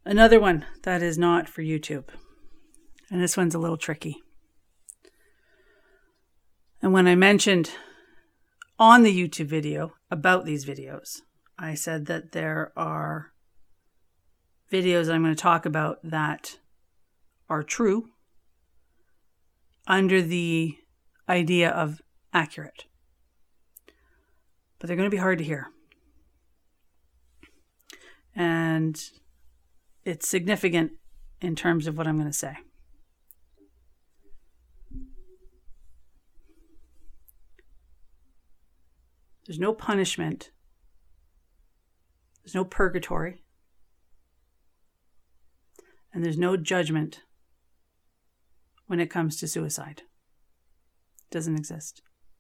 Another one that is not for YouTube. And this one's a little tricky. And when I mentioned on the YouTube video about these videos, I said that there are videos I'm going to talk about that are true under the idea of accurate. But they're going to be hard to hear. And it's significant in terms of what I'm going to say. There's no punishment. There's no purgatory. And there's no judgment when it comes to suicide. It doesn't exist.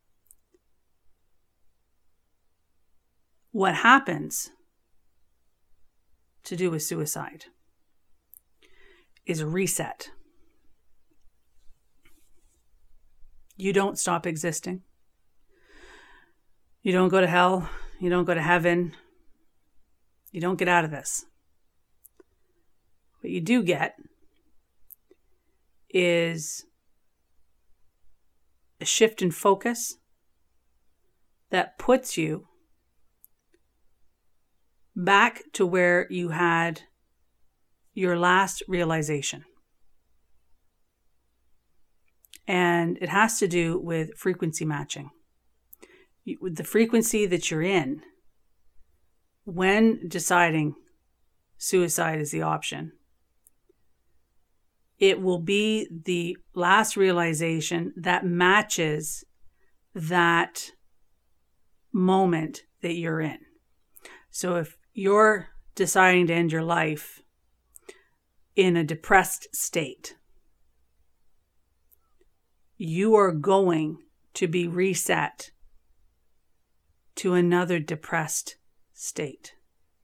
What happens to do with suicide is a reset. You don't stop existing. You don't go to hell. You don't go to heaven. You don't get out of this. What you do get is a shift in focus that puts you back to where you had your last realization. And it has to do with frequency matching. With the frequency that you're in, when deciding suicide is the option, it will be the last realization that matches that moment that you're in. So if you're deciding to end your life in a depressed state, you are going to be reset to another depressed state.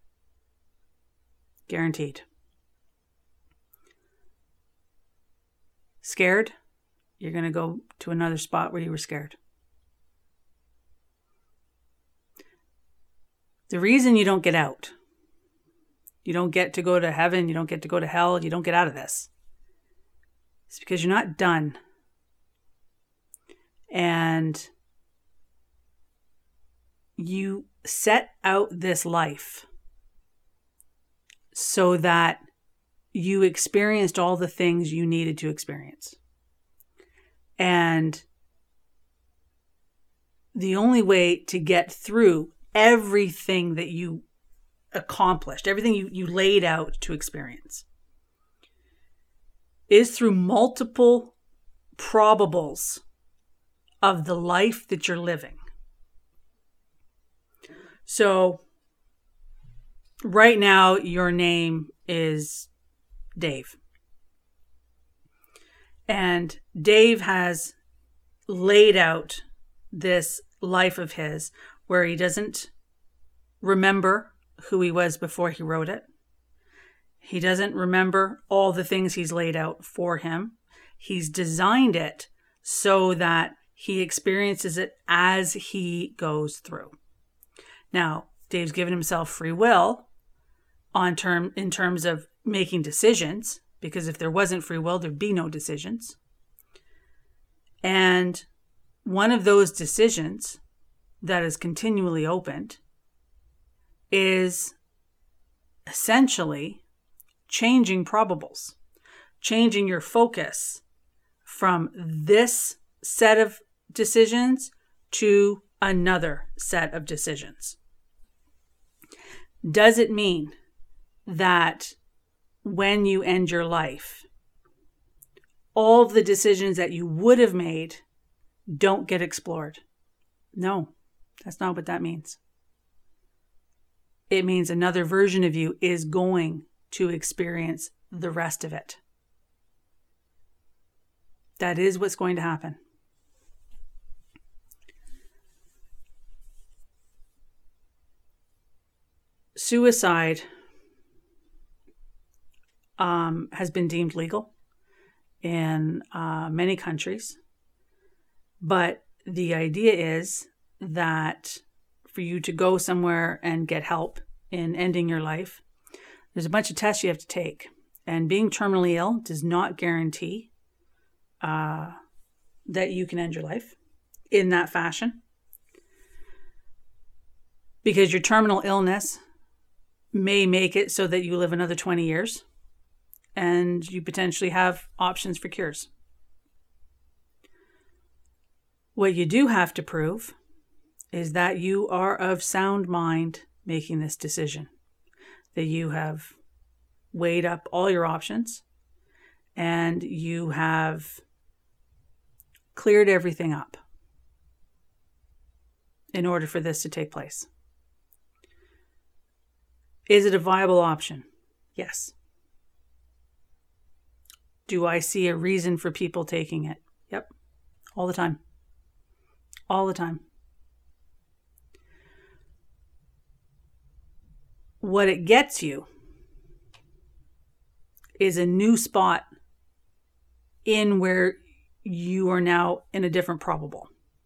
Guaranteed. Scared? You're going to go to another spot where you were scared. The reason you don't get out, you don't get to go to heaven, you don't get to go to hell, you don't get out of this, is because you're not done. And you set out this life so that you experienced all the things you needed to experience. And the only way to get through everything that you accomplished, everything you laid out to experience, is through multiple probables of the life that you're living. So right now, your name is Dave. And Dave has laid out this life of his where he doesn't remember who he was before he wrote it. He doesn't remember all the things he's laid out for him. He's designed it so that he experiences it as he goes through. Now, Dave's given himself free will in terms of making decisions, because if there wasn't free will, there'd be no decisions. And one of those decisions that is continually opened is essentially changing probables, changing your focus from this set of decisions to another set of decisions. Does it mean that when you end your life, all of the decisions that you would have made don't get explored? No, that's not what that means. It means another version of you is going to experience the rest of it. That is what's going to happen. Suicide has been deemed legal in many countries. But the idea is that for you to go somewhere and get help in ending your life, There's a bunch of tests you have to take. And being terminally ill does not guarantee that you can end your life in that fashion. Because your terminal illness may make it so that you live another 20 years and you potentially have options for cures. What you do have to prove is that you are of sound mind making this decision, that you have weighed up all your options and you have cleared everything up in order for this to take place. Is it a viable option? Yes. Do I see a reason for people taking it? Yep. All the time. All the time. What it gets you is a new spot in where you are now in a different probable.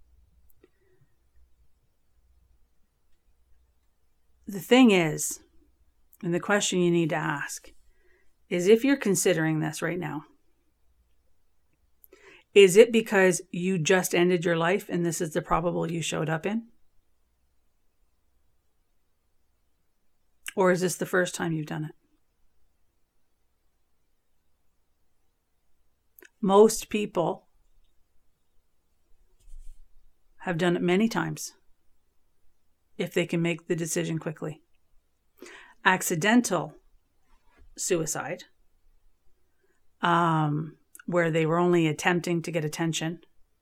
The thing is, and the question you need to ask, is if you're considering this right now, is it because you just ended your life and this is the probable you showed up in? Or is this the first time you've done it? Most people have done it many times if they can make the decision quickly. Accidental suicide, where they were only attempting to get attention,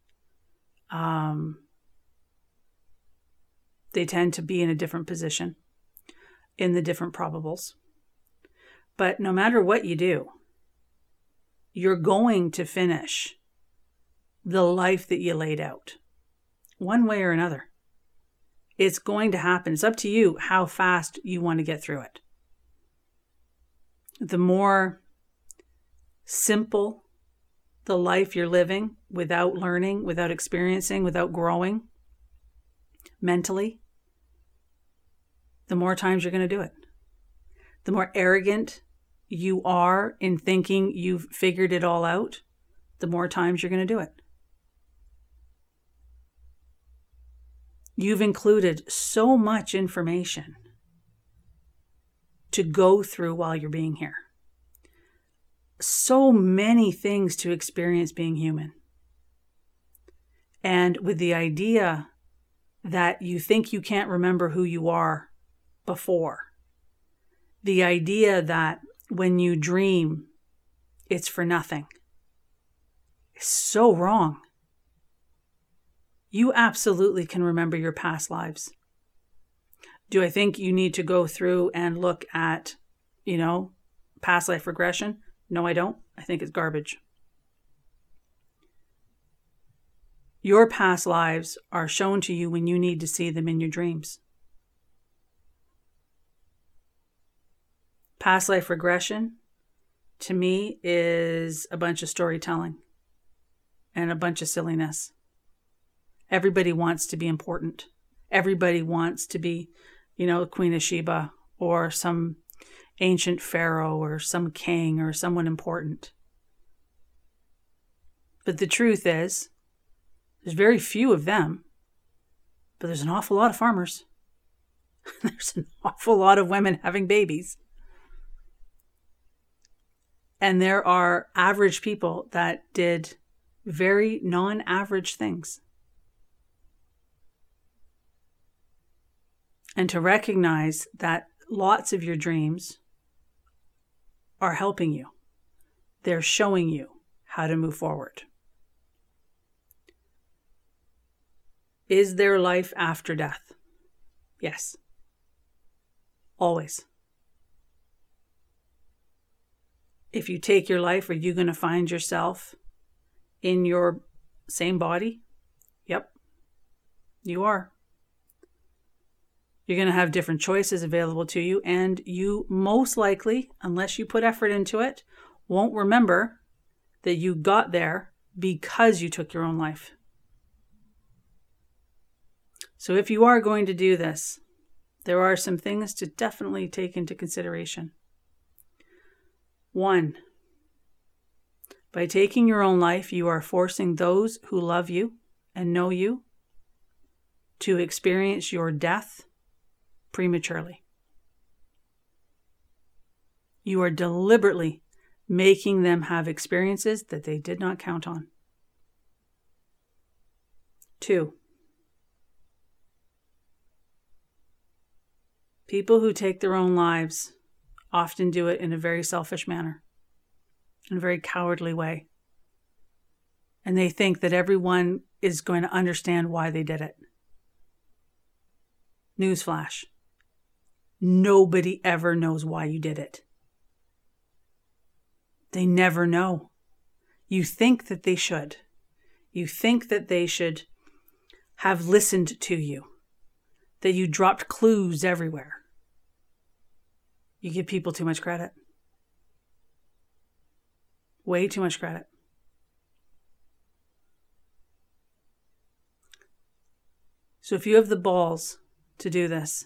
they tend to be in a different position in the different probables. But no matter what you do, you're going to finish the life that you laid out, one way or another. It's going to happen. It's up to you how fast you want to get through it. The more simple the life you're living without learning, without experiencing, without growing mentally, the more times you're going to do it. The more arrogant you are in thinking you've figured it all out, the more times you're going to do it. You've included so much information to go through while you're being here. So many things to experience being human. And with the idea that you think you can't remember who you are before, the idea that when you dream, it's for nothing, is so wrong. You absolutely can remember your past lives. Do I think you need to go through and look at, past life regression? No, I don't. I think it's garbage. Your past lives are shown to you when you need to see them in your dreams. Past life regression, to me, is a bunch of storytelling and a bunch of silliness. Everybody wants to be important. Everybody wants to be, Queen of Sheba or some ancient pharaoh or some king or someone important. But the truth is, there's very few of them, but there's an awful lot of farmers. There's an awful lot of women having babies. And there are average people that did very non-average things. And to recognize that lots of your dreams are helping you. They're showing you how to move forward. Is there life after death? Yes. Always. If you take your life, are you going to find yourself in your same body? Yep. You are. You're going to have different choices available to you, and you most likely, unless you put effort into it, won't remember that you got there because you took your own life. So if you are going to do this, there are some things to definitely take into consideration. 1. By taking your own life, you are forcing those who love you and know you to experience your death prematurely. You are deliberately making them have experiences that they did not count on. 2. People who take their own lives often do it in a very selfish manner, in a very cowardly way. And they think that everyone is going to understand why they did it. Newsflash. Nobody ever knows why you did it. They never know. You think that they should. You think that they should have listened to you, that you dropped clues everywhere. You give people too much credit. Way too much credit. So if you have the balls to do this,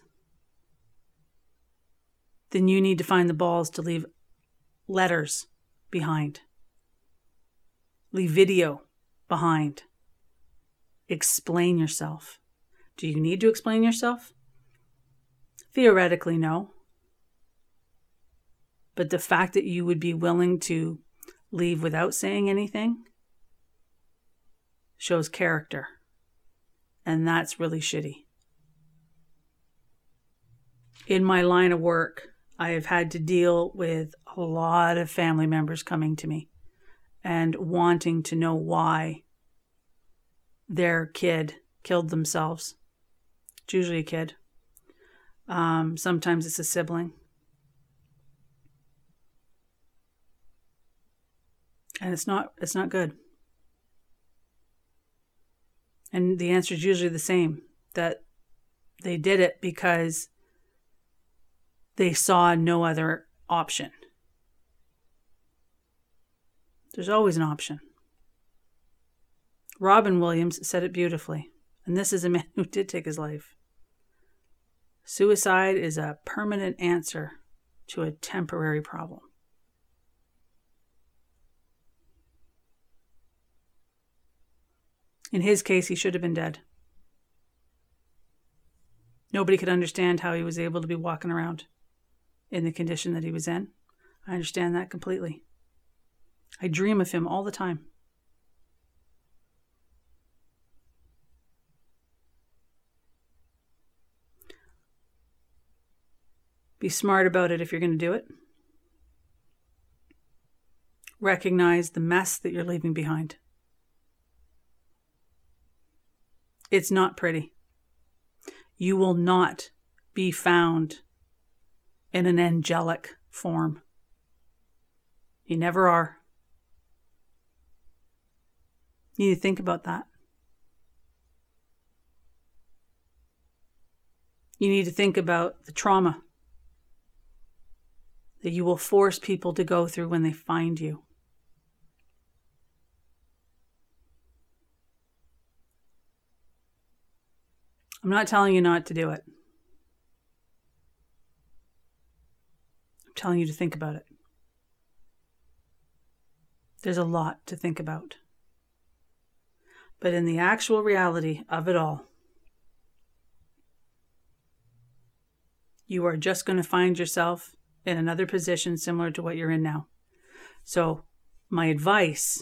then you need to find the balls to leave letters behind. Leave video behind. Explain yourself. Do you need to explain yourself? Theoretically, no. But the fact that you would be willing to leave without saying anything shows character. And that's really shitty. In my line of work, I have had to deal with a lot of family members coming to me and wanting to know why their kid killed themselves. It's usually a kid. Sometimes it's a sibling. And it's not good. And the answer is usually the same, that they did it because they saw no other option. There's always an option. Robin Williams said it beautifully, and this is a man who did take his life. Suicide is a permanent answer to a temporary problem. In his case, he should have been dead. Nobody could understand how he was able to be walking around in the condition that he was in. I understand that completely. I dream of him all the time. Be smart about it if you're going to do it. Recognize the mess that you're leaving behind. It's not pretty. You will not be found in an angelic form. You never are. You need to think about that. You need to think about the trauma that you will force people to go through when they find you. I'm not telling you not to do it. I'm telling you to think about it. There's a lot to think about. But in the actual reality of it all, you are just going to find yourself in another position similar to what you're in now. So my advice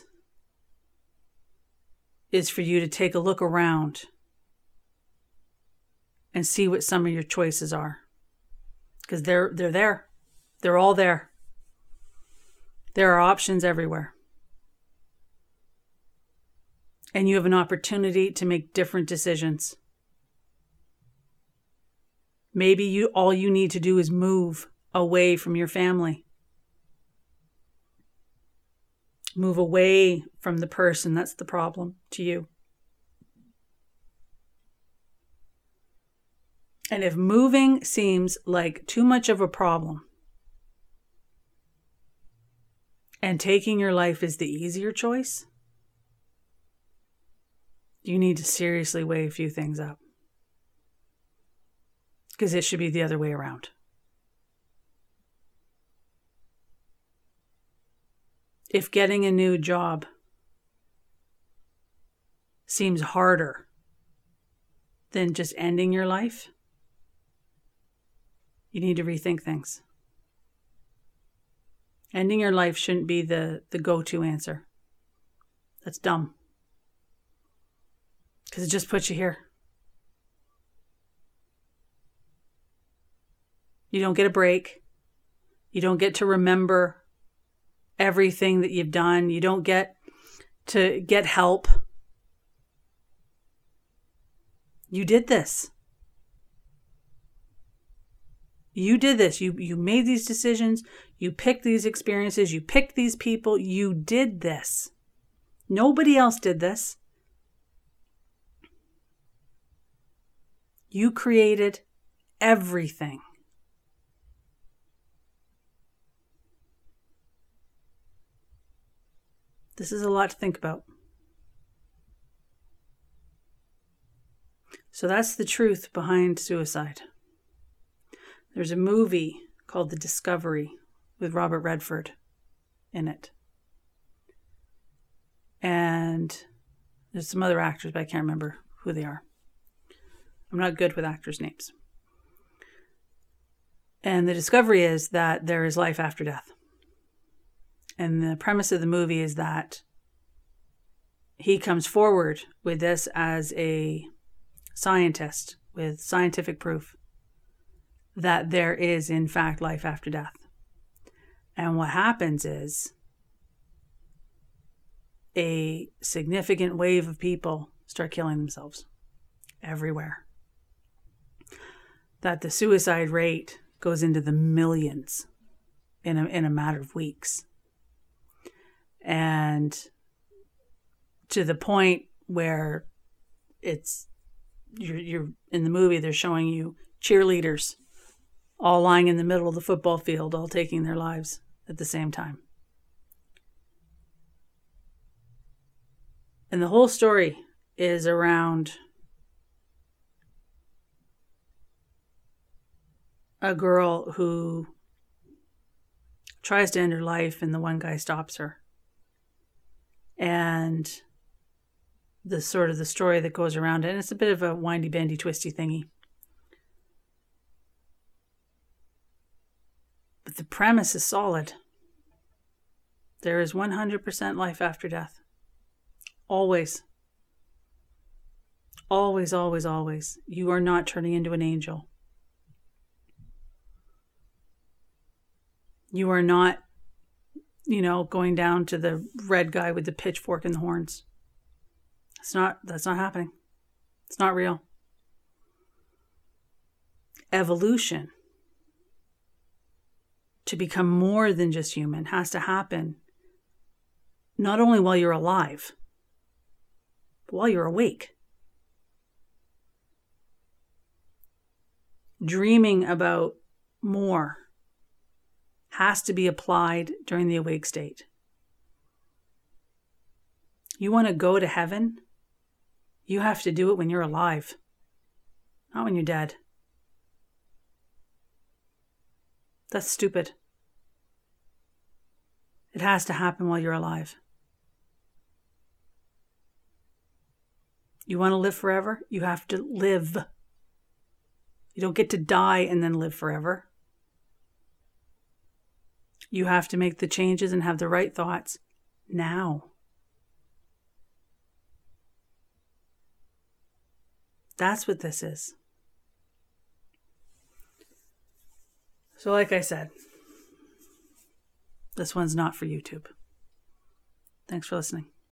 is for you to take a look around and see what some of your choices are. Because they're there. They're all there. There are options everywhere. And you have an opportunity to make different decisions. Maybe all you need to do is move away from your family. Move away from the person that's the problem to you. And if moving seems like too much of a problem, and taking your life is the easier choice, you need to seriously weigh a few things up. Because it should be the other way around. if getting a new job seems harder than just ending your life, you need to rethink things. Ending your life shouldn't be the go-to answer. That's dumb. Because it just puts you here. You don't get a break. You don't get to remember everything that you've done. You don't get to get help. You did this. You did this. You made these decisions. You picked these experiences. You picked these people. You did this. Nobody else did this. You created everything. This is a lot to think about. So that's the truth behind suicide. There's a movie called The Discovery with Robert Redford in it. And there's some other actors, but I can't remember who they are. I'm not good with actors' names. And the discovery is that there is life after death. And the premise of the movie is that he comes forward with this as a scientist with scientific proof that there is, in fact, life after death. And what happens is a significant wave of people start killing themselves everywhere. That the suicide rate goes into the millions in a matter of weeks. And to the point where you're in the movie, they're showing you cheerleaders all lying in the middle of the football field, all taking their lives at the same time. And the whole story is around a girl who tries to end her life and the one guy stops her. And the sort of the story that goes around it. And it's a bit of a windy, bendy, twisty thingy. But the premise is solid. There is 100% life after death. Always. Always, always, always. You are not turning into an angel. You are not, going down to the red guy with the pitchfork and the horns. That's not happening. It's not real. Evolution, to become more than just human, has to happen not only while you're alive, but while you're awake. Dreaming about more has to be applied during the awake state. You want to go to heaven? You have to do it when you're alive, not when you're dead. That's stupid. It has to happen while you're alive. You want to live forever? You have to live. You don't get to die and then live forever. You have to make the changes and have the right thoughts now. That's what this is. So like I said, this one's not for YouTube. Thanks for listening.